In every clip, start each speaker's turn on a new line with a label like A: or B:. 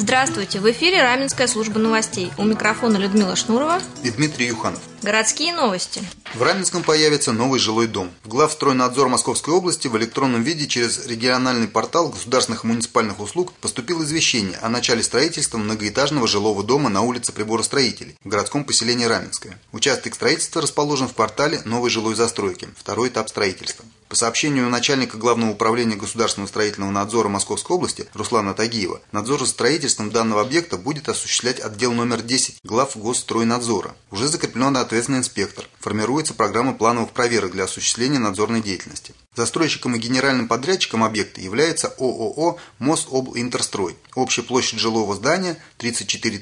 A: Здравствуйте! В эфире Раменская служба новостей. У микрофона Людмила Шнурова
B: и Дмитрий Юханов.
A: Городские новости.
B: В Раменском появится новый жилой дом. В Главстройнадзор Московской области в электронном виде через региональный портал государственных и муниципальных услуг поступило извещение о начале строительства многоэтажного жилого дома на улице Приборостроителей в городском поселении Раменское. Участок строительства расположен в квартале новой жилой застройки, второй этап строительства. По сообщению начальника Главного управления государственного строительного надзора Московской области Руслана Тагиева, надзор за строительством данного объекта будет осуществлять отдел номер 10 Главгосстройнадзора. Уже закреплен ответственный инспектор. Формируется программа плановых проверок для осуществления надзорной деятельности. Застройщиком и генеральным подрядчиком объекта является ООО «Мособлинтерстрой». Общая площадь жилого здания 34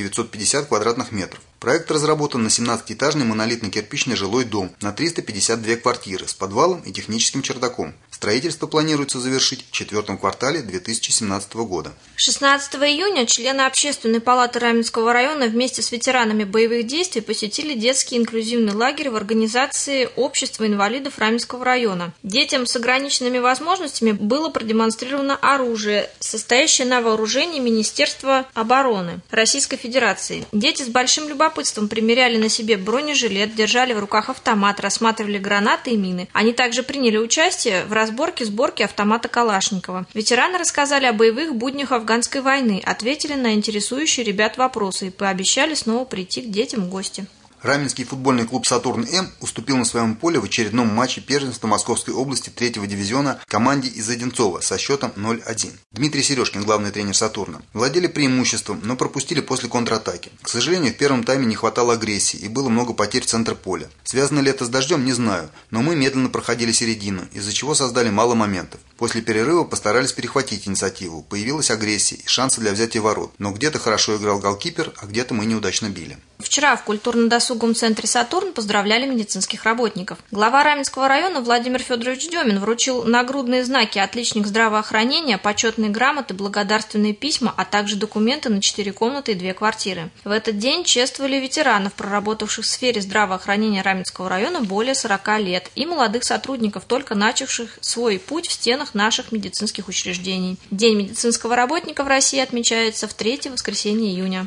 B: 950 квадратных метров. Проект разработан на 17-этажный монолитно-кирпичный жилой дом на 352 квартиры с подвалом и техническим чердаком. Строительство планируется завершить в четвертом квартале 2017 года.
A: 16 июня члены Общественной палаты Раменского района вместе с ветеранами боевых действий посетили детский инклюзивный лагерь в организации Общества инвалидов Раменского района. Детям с ограниченными возможностями было продемонстрировано оружие, состоящее на вооружении Министерства обороны Российской Федерации. Дети с большим любопытством примеряли на себе бронежилет, держали в руках автомат, рассматривали гранаты и мины. Они также приняли участие в разборке-сборке автомата Калашникова. Ветераны рассказали о боевых буднях афганской войны, ответили на интересующие ребят вопросы и пообещали снова прийти к детям в гости.
B: Раменский футбольный клуб «Сатурн-М» уступил на своем поле в очередном матче первенства Московской области 3-го дивизиона команде из Одинцова со счетом 0-1. Дмитрий Сережкин, главный тренер «Сатурна», владели преимуществом, но пропустили после контратаки. К сожалению, в первом тайме не хватало агрессии и было много потерь в центре поля. Связано ли это с дождем, не знаю, но мы медленно проходили середину, из-за чего создали мало моментов. После перерыва постарались перехватить инициативу, появилась агрессия и шансы для взятия ворот, но где-то хорошо играл голкипер, а где-то мы неудачно били.
A: Вчера в культурно-досуговом центре «Сатурн» поздравляли медицинских работников. Глава Раменского района Владимир Федорович Демин вручил нагрудные знаки «Отличник здравоохранения», почетные грамоты, благодарственные письма, а также документы на 4 комнаты и 2 квартиры. В этот день чествовали ветеранов, проработавших в сфере здравоохранения Раменского района более 40 лет, и молодых сотрудников, только начавших свой путь в стенах наших медицинских учреждений. День медицинского работника в России отмечается в 3-е воскресенье июня.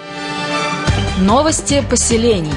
C: Новости поселений.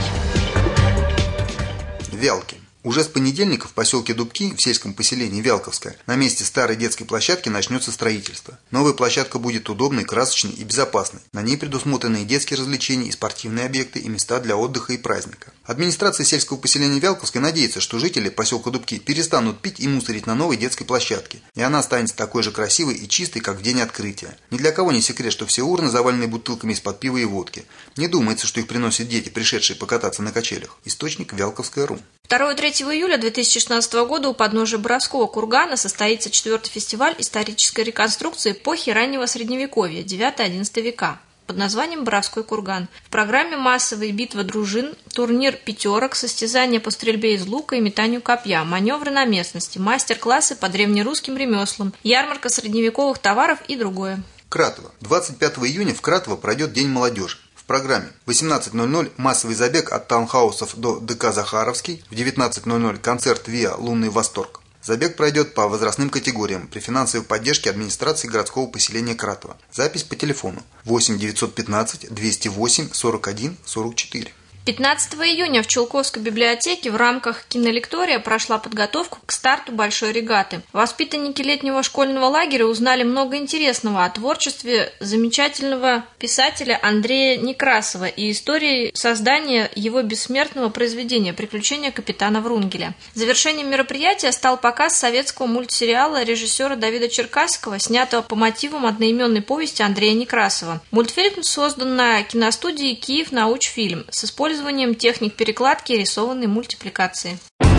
B: Вялки. Уже с понедельника в поселке Дубки, в сельском поселении Вялковское, на месте старой детской площадки начнется строительство. Новая площадка будет удобной, красочной и безопасной. На ней предусмотрены и детские развлечения, и спортивные объекты, и места для отдыха и праздника. Администрация сельского поселения Вялковское надеется, что жители поселка Дубки перестанут пить и мусорить на новой детской площадке, и она останется такой же красивой и чистой, как в день открытия. Ни для кого не секрет, что все урны завалены бутылками из-под пива и водки. Не думается, что их приносят дети, пришедшие покататься на качелях. Источник Вялковская.ру.
A: 2-3 июля 2016 года у подножия Боровского кургана состоится 4-й фестиваль исторической реконструкции эпохи раннего Средневековья, 9-11 века, под названием «Боровской курган». В программе массовые битвы дружин, турнир пятерок, состязания по стрельбе из лука и метанию копья, маневры на местности, мастер-классы по древнерусским ремеслам, ярмарка средневековых товаров и другое.
B: Кратово. 25 июня в Кратово пройдет День молодежи. В программе в 18:00 массовый забег от таунхаусов до ДК Захаровский, в 19:00 концерт ВИА «Лунный восторг». Забег пройдет по возрастным категориям при финансовой поддержке администрации городского поселения Кратово. Запись по телефону 8 915 208 41 44.
A: 15 июня в Чулковской библиотеке в рамках кинолектория прошла подготовка к старту большой регаты. Воспитанники летнего школьного лагеря узнали много интересного о творчестве замечательного писателя Андрея Некрасова и истории создания его бессмертного произведения «Приключения капитана Врунгеля». Завершением мероприятия стал показ советского мультсериала режиссера Давида Черкасского, снятого по мотивам одноименной повести Андрея Некрасова. Мультфильм создан на киностудии «Киев Научфильм» с использованием техник перекладки и рисованной мультипликации.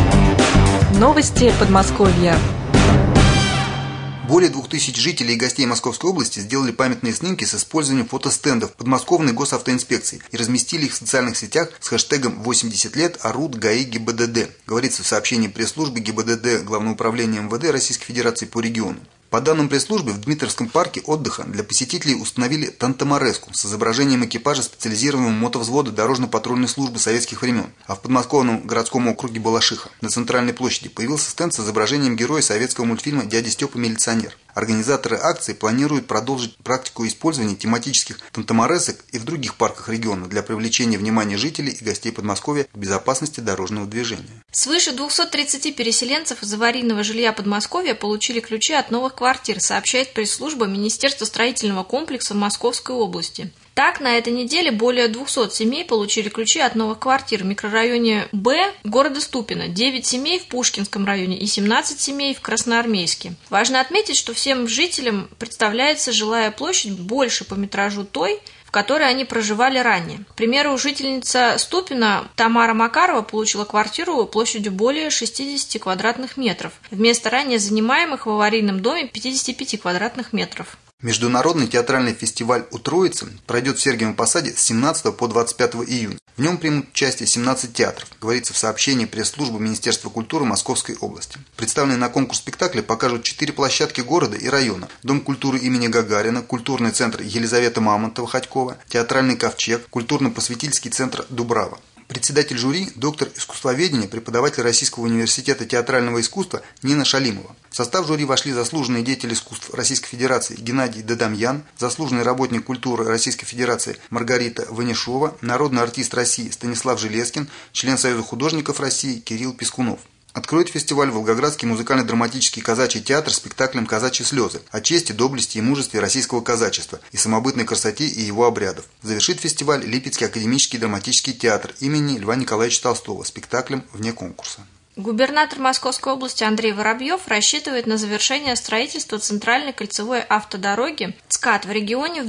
C: Новости Подмосковья.
B: Более 2000 жителей и гостей Московской области сделали памятные снимки с использованием фотостендов подмосковной госавтоинспекции и разместили их в социальных сетях с хэштегом 80 лет ОРУД ГАИ ГИБДД, говорится в сообщении пресс-службы ГИБДД Главного управления МВД Российской Федерации по региону. По данным пресс-службы, в Дмитровском парке отдыха для посетителей установили тантамореску с изображением экипажа специализированного мотовзвода дорожно-патрульной службы советских времен, а в подмосковном городском округе Балашиха на центральной площади появился стенд с изображением героя советского мультфильма «Дядя Степа милиционер». Организаторы акции планируют продолжить практику использования тематических тантаморесок и в других парках региона для привлечения внимания жителей и гостей Подмосковья к безопасности дорожного движения.
A: Свыше 230 переселенцев из аварийного жилья Подмосковья получили ключи от новых квартир, сообщает пресс-служба Министерства строительного комплекса Московской области. Так, на этой неделе более 200 семей получили ключи от новых квартир в микрорайоне Б города Ступино, 9 семей в Пушкинском районе и 17 семей в Красноармейске. Важно отметить, что всем жителям представляется жилая площадь больше по метражу той, в которой они проживали ранее. К примеру, жительница Ступино Тамара Макарова получила квартиру площадью более 60 квадратных метров, вместо ранее занимаемых в аварийном доме 55 квадратных метров.
B: Международный театральный фестиваль «У Троицы» пройдет в Сергиевом Посаде с 17 по 25 июня. В нем примут участие 17 театров, говорится в сообщении пресс-службы Министерства культуры Московской области. Представленные на конкурс спектакли покажут 4 площадки города и района: Дом культуры имени Гагарина, культурный центр Елизавета Мамонтова-Ходькова, театральный ковчег, культурно-просветительский центр Дубрава. Председатель жюри, доктор искусствоведения, преподаватель Российского университета театрального искусства Нина Шалимова. В состав жюри вошли заслуженные деятели искусств Российской Федерации Геннадий Дадамьян, заслуженный работник культуры Российской Федерации Маргарита Ванишова, народный артист России Станислав Железкин, член Союза художников России Кирилл Пискунов. Откроет фестиваль Волгоградский музыкально-драматический казачий театр спектаклем «Казачьи слезы» о чести, доблести и мужестве российского казачества и самобытной красоте и его обрядов. Завершит фестиваль Липецкий академический драматический театр имени Льва Николаевича Толстого спектаклем вне конкурса.
A: Губернатор Московской области Андрей Воробьев рассчитывает на завершение строительства центральной кольцевой автодороги ЦКАД в регионе в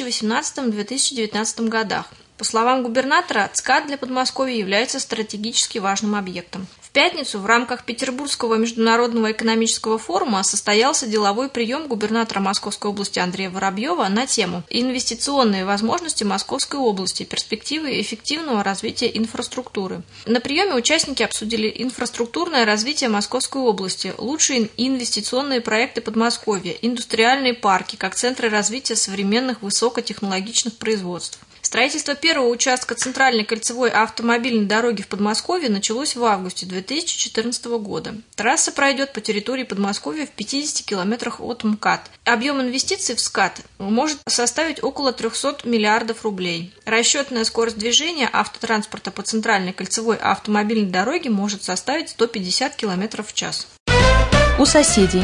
A: 2018-2019 годах. По словам губернатора, ЦКАД для Подмосковья является стратегически важным объектом. В пятницу в рамках Петербургского международного экономического форума состоялся деловой прием губернатора Московской области Андрея Воробьева на тему «Инвестиционные возможности Московской области. Перспективы эффективного развития инфраструктуры». На приеме участники обсудили инфраструктурное развитие Московской области, лучшие инвестиционные проекты Подмосковья, индустриальные парки как центры развития современных высокотехнологичных производств. Строительство первого участка центральной кольцевой автомобильной дороги в Подмосковье началось в августе 2014 года. Трасса пройдет по территории Подмосковья в 50 километрах от МКАД. Объем инвестиций в СКАД может составить около 300 миллиардов рублей. Расчетная скорость движения автотранспорта по центральной кольцевой автомобильной дороге может составить 150 километров в час.
C: У соседей.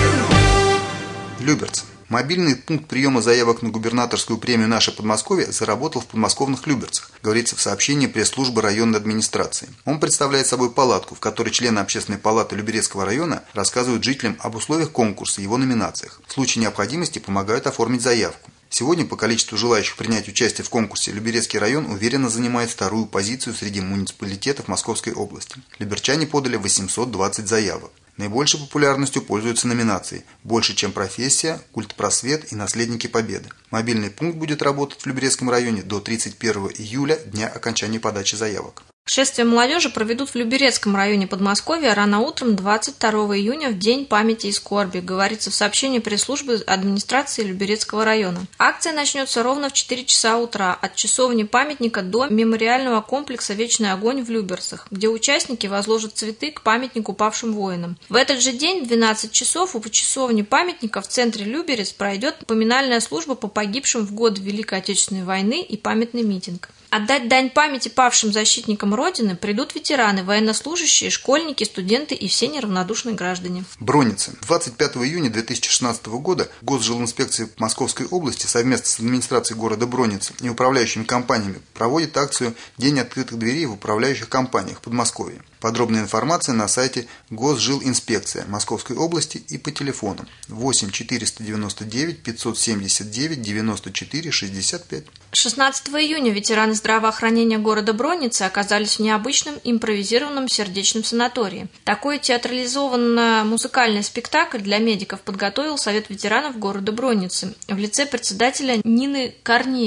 B: Люберцы. Мобильный пункт приема заявок на губернаторскую премию «Наше Подмосковье» заработал в подмосковных Люберцах, говорится в сообщении пресс-службы районной администрации. Он представляет собой палатку, в которой члены общественной палаты Люберецкого района рассказывают жителям об условиях конкурса и его номинациях. В случае необходимости помогают оформить заявку. Сегодня по количеству желающих принять участие в конкурсе Люберецкий район уверенно занимает вторую позицию среди муниципалитетов Московской области. Люберчане подали 820 заявок. Наибольшей популярностью пользуются номинации «Больше, чем профессия», «Культпросвет» и «Наследники Победы». Мобильный пункт будет работать в Люберецком районе до 31 июля, дня окончания подачи заявок.
A: Шествие молодежи проведут в Люберецком районе Подмосковья рано утром 22 июня в День памяти и скорби, говорится в сообщении пресс-службы администрации Люберецкого района. Акция начнется ровно в 4 часа утра от часовни памятника до мемориального комплекса «Вечный огонь» в Люберцах, где участники возложат цветы к памятнику павшим воинам. В этот же день в 12 часов у часовни памятника в центре Люберец пройдет поминальная служба по погибшим в годы Великой Отечественной войны и памятный митинг. Отдать дань памяти павшим защитникам Родины придут ветераны, военнослужащие, школьники, студенты и все неравнодушные граждане.
B: Бронницы. 25 июня 2016 года Госжилинспекция Московской области совместно с администрацией города Бронницы и управляющими компаниями проводит акцию «День открытых дверей в управляющих компаниях Подмосковья». Подробная информация на сайте Госжилинспекция Московской области и по телефону 8 499 579 94 65.
A: 16 июня ветераны здравоохранения города Бронницы оказались в необычном импровизированном сердечном санатории. Такой театрализованно-музыкальный спектакль для медиков подготовил Совет ветеранов города Бронницы в лице председателя Нины Корнеевой.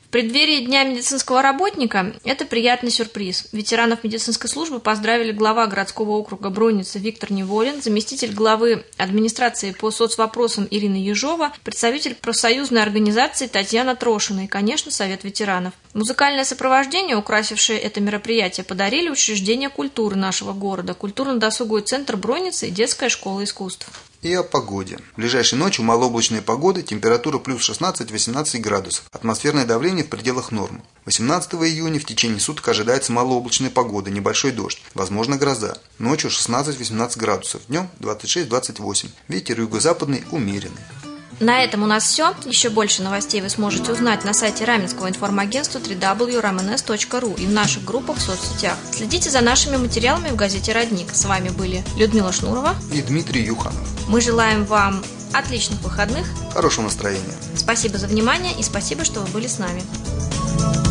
A: В преддверии Дня медицинского работника это приятный сюрприз. Ветеранов медицинской службы поздравили глава городского округа Бронницы Виктор Неволин, заместитель главы администрации по соцвопросам Ирина Ежова, представитель профсоюзной организации Татьяна Трошина и, конечно, Совет ветеранов. Музыкальное сопровождение, украсившее это мероприятие, подарили учреждения культуры нашего города, культурно-досуговый центр Бронницы и детская школа искусств.
B: И о погоде. В ближайшей ночью малооблачная погода, температура плюс 16-18 градусов, атмосферное давление в пределах нормы. 18 июня в течение суток ожидается малооблачная погода, небольшой дождь, возможно гроза. Ночью 16-18 градусов, днем 26-28. Ветер юго-западный умеренный.
A: На этом у нас все. Еще больше новостей вы сможете узнать на сайте Раменского информагентства www.rmns.ru и в наших группах в соцсетях. Следите за нашими материалами в газете «Родник». С вами были Людмила Шнурова
B: и Дмитрий Юханов.
A: Мы желаем вам отличных выходных,
B: хорошего настроения.
A: Спасибо за внимание и спасибо, что вы были с нами.